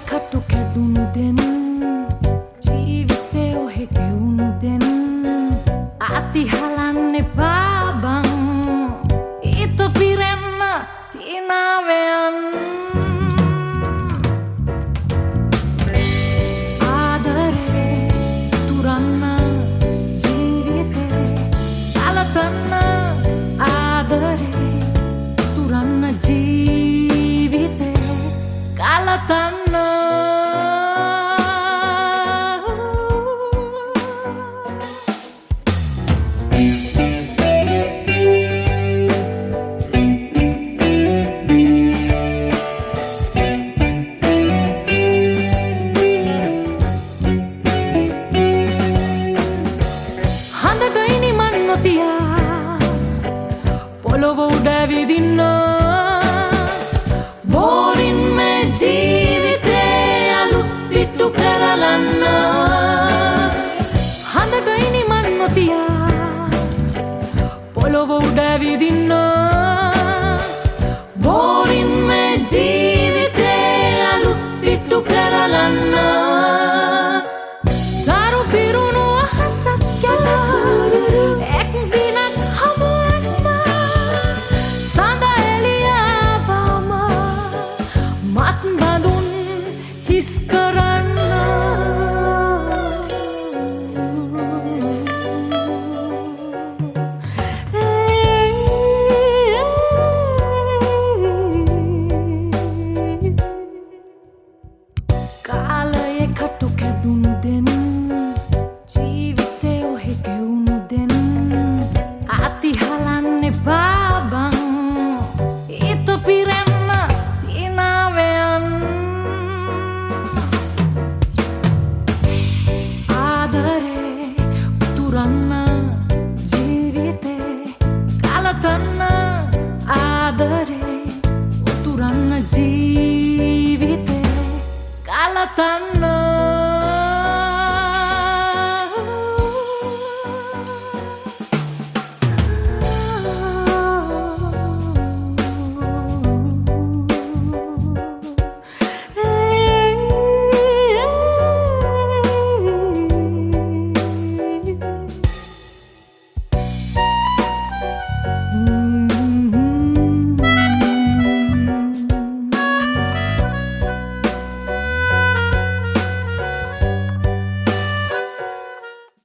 කටු කැඩුණු දෙන් ජීවිතේ ඔහෙ ගෙවුණු දෙන් අති හලන්න එපා බං ඊත පිරෙන්න හිනාවෙන් ආදරේ තුරන්න ජීවිතේ කලතන්න ආදරේ තුරන්න ජීවිතේ කලතන්න පොළොව උඩ විදින්න බෝරින් මේ ජීවිතේ අලුත් පිටු කරලන්න හඳගයිනි මන් නොතියා පොළොව උඩ විදින්න බෝරින් මේ ජීවිතේ අලුත් පිටු කරලන්න දරු පිරුණු අහසක් කාලයේ කටු කැඩුණු දෙන් ජීවිතේ ඔහෙ ගෙවුණු දෙන් අති හලන්න එපා බං ඊත පිරෙන්න හිනාවෙන් ආදරේ උතුරන්න ජීවිතේ කලතන්න ආදරේ උතුරන්න ජීවිතේ කලතන්න